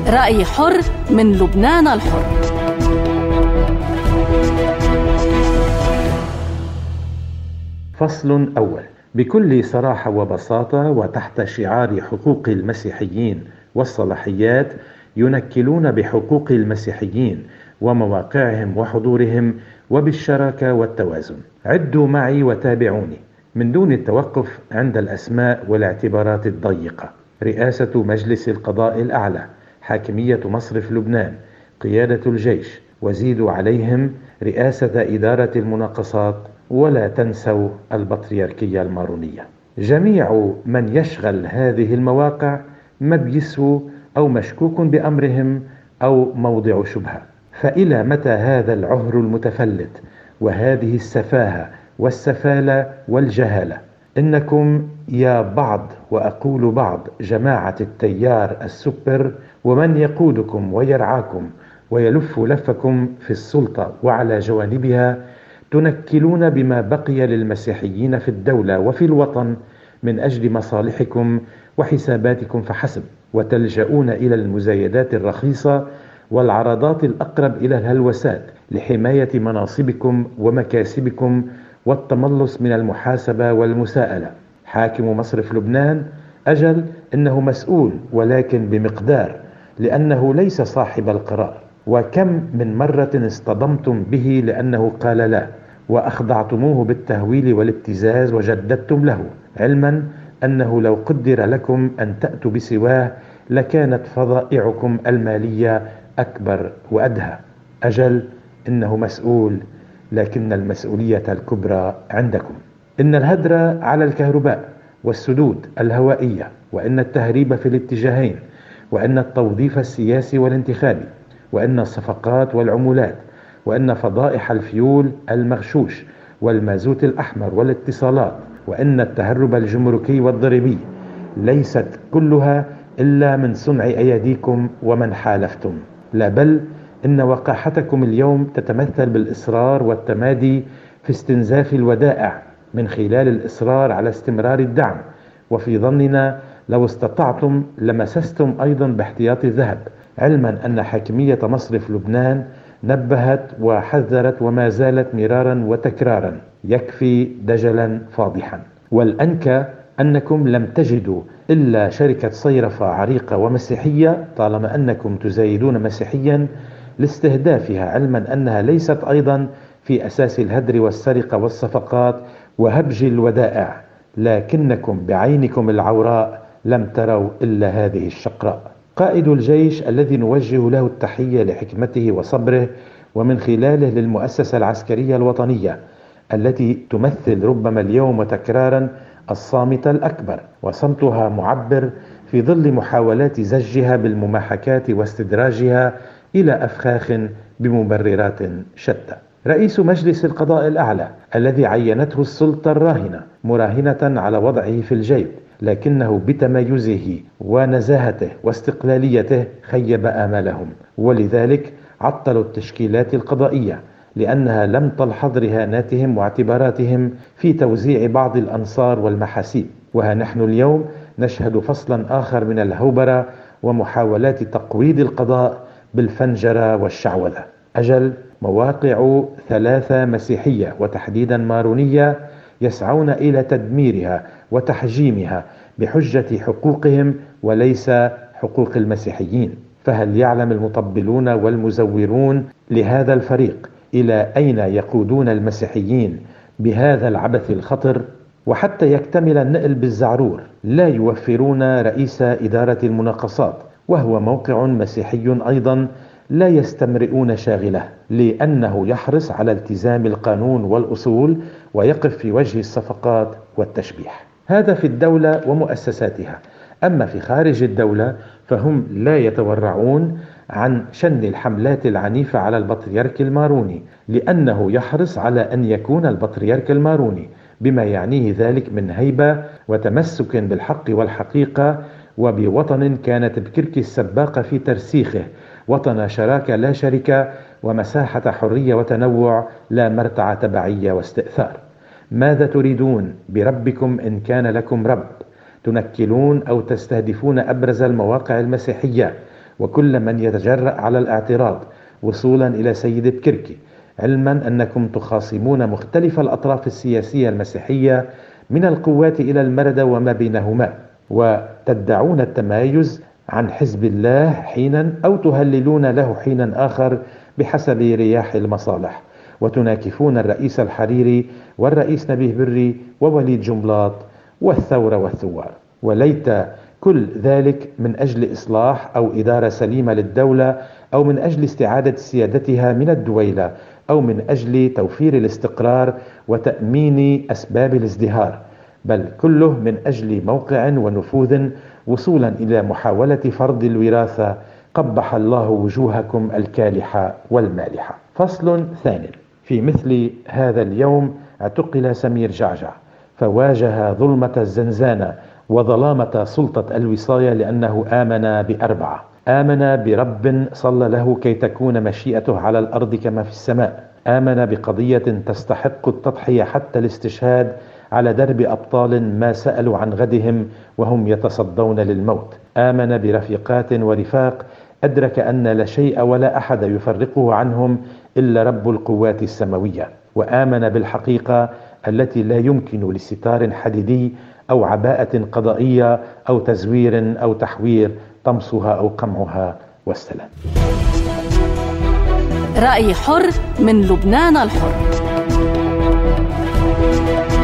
رأي حر من لبنان الحر. فصل أول. بكل صراحة وبساطة وتحت شعار حقوق المسيحيين والصلاحيات، ينكلون بحقوق المسيحيين ومواقعهم وحضورهم وبالشراكة والتوازن. عدوا معي وتابعوني من دون التوقف عند الأسماء والاعتبارات الضيقة: رئاسة مجلس القضاء الأعلى، حاكمية مصرف لبنان، قيادة الجيش، وزيدوا عليهم رئاسة إدارة المناقصات، ولا تنسوا البطريركية المارونية. جميع من يشغل هذه المواقع مبيسوا أو مشكوك بأمرهم أو موضع شبهة. فإلى متى هذا العهر المتفلت وهذه السفاهة والسفالة والجهالة؟ إنكم يا بعض، وأقول بعض، جماعة التيار السوبر ومن يقودكم ويرعاكم ويلف لفكم في السلطة وعلى جوانبها، تنكلون بما بقي للمسيحيين في الدولة وفي الوطن من أجل مصالحكم وحساباتكم فحسب، وتلجؤون إلى المزايدات الرخيصة والعرضات الأقرب إلى الهلوسات لحماية مناصبكم ومكاسبكم والتملص من المحاسبة والمساءلة. حاكم مصرف لبنان، أجل إنه مسؤول، ولكن بمقدار، لأنه ليس صاحب القرار. وكم من مرة اصطدمتم به لأنه قال لا، وأخضعتموه بالتهويل والابتزاز وجددتم له، علما أنه لو قدر لكم أن تأتوا بسواه لكانت فضائعكم المالية أكبر وأدهى. أجل إنه مسؤول، لكن المسؤولية الكبرى عندكم. إن الهدر على الكهرباء والسدود الهوائية، وإن التهريب في الاتجاهين، وإن التوظيف السياسي والانتخابي، وإن الصفقات والعمولات، وإن فضائح الفيول المغشوش والمازوت الأحمر والاتصالات، وإن التهرب الجمركي والضريبي، ليست كلها إلا من صنع أيديكم ومن حالفتم. لا، بل إن وقاحتكم اليوم تتمثل بالإصرار والتمادي في استنزاف الودائع من خلال الإصرار على استمرار الدعم، وفي ظننا لو استطعتم لمسستم أيضا باحتياط الذهب، علما أن حاكمية مصرف لبنان نبهت وحذرت وما زالت مرارا وتكرارا. يكفي دجلا فاضحا. والأنكى أنكم لم تجدوا إلا شركة صيرفة عريقة ومسيحية، طالما أنكم تزايدون مسيحيا لاستهدافها، علما أنها ليست أيضا في أساس الهدر والسرقة والصفقات وهبج الودائع، لكنكم بعينكم العوراء لم تروا إلا هذه الشقراء. قائد الجيش الذي نوجه له التحية لحكمته وصبره، ومن خلاله للمؤسسة العسكرية الوطنية التي تمثل ربما اليوم وتكرارا الصامت الأكبر، وصمتها معبر في ظل محاولات زجها بالمماحكات واستدراجها إلى أفخاخ بمبررات شتى. رئيس مجلس القضاء الأعلى الذي عينته السلطة الراهنة مراهنة على وضعه في الجيب، لكنه بتميزه ونزاهته واستقلاليته خيب آمالهم، ولذلك عطلوا التشكيلات القضائية لأنها لم تلحظ رهاناتهم واعتباراتهم في توزيع بعض الأنصار والمحاسيب. وها نحن اليوم نشهد فصلا آخر من الهوبرة ومحاولات تقويض القضاء بالفنجرة والشعوذة. أجل مواقع 3 مسيحية وتحديدا مارونية يسعون إلى تدميرها وتحجيمها بحجة حقوقهم وليس حقوق المسيحيين. فهل يعلم المطبلون والمزورون لهذا الفريق إلى أين يقودون المسيحيين بهذا العبث الخطر؟ وحتى يكتمل النقل بالزعرور لا يوفرون رئيس إدارة المناقصات، وهو موقع مسيحي أيضا لا يستمرئون شاغله، لأنه يحرص على التزام القانون والأصول ويقف في وجه الصفقات والتشبيح. هذا في الدولة ومؤسساتها. أما في خارج الدولة فهم لا يتورعون عن شن الحملات العنيفة على البطريرك الماروني، لأنه يحرص على أن يكون البطريرك الماروني بما يعنيه ذلك من هيبة وتمسك بالحق والحقيقة وبوطن كانت بكرك السباقة في ترسيخه، وطن شراكة لا شركة، ومساحة حرية وتنوع لا مرتع تبعية واستئثار. ماذا تريدون بربكم إن كان لكم رب؟ تنكلون أو تستهدفون أبرز المواقع المسيحية وكل من يتجرأ على الاعتراض وصولا إلى سيد بكركي، علما أنكم تخاصمون مختلف الأطراف السياسية المسيحية من القوات إلى المردة وما بينهما، وتدعون التمايز عن حزب الله حينا أو تهللون له حينا آخر بحسب رياح المصالح، وتناكفون الرئيس الحريري والرئيس نبيه بري ووليد جنبلاط والثورة والثوار. وليت كل ذلك من أجل إصلاح أو إدارة سليمة للدولة، أو من أجل استعادة سيادتها من الدويلة، أو من أجل توفير الاستقرار وتأمين أسباب الازدهار، بل كله من أجل موقع ونفوذ وصولا إلى محاولة فرض الوراثة. قبح الله وجوهكم الكالحة والمالحة. فصل ثانٍ. في مثل هذا اليوم اعتقل سمير جعجع، فواجه ظلمة الزنزانة وظلامة سلطة الوصاية، لأنه آمن بأربعة: آمن برب صلى له كي تكون مشيئته على الأرض كما في السماء، آمن بقضية تستحق التضحية حتى الاستشهاد على درب أبطال ما سألوا عن غدهم وهم يتصدون للموت، آمن برفيقات ورفاق أدرك أن لا شيء ولا أحد يفرقه عنهم إلا رب القوات السماوية، وآمن بالحقيقة التي لا يمكن لستار حديدي أو عباءة قضائية أو تزوير أو تحوير طمسها أو قمعها، والسلام. رأي حر من لبنان الحر.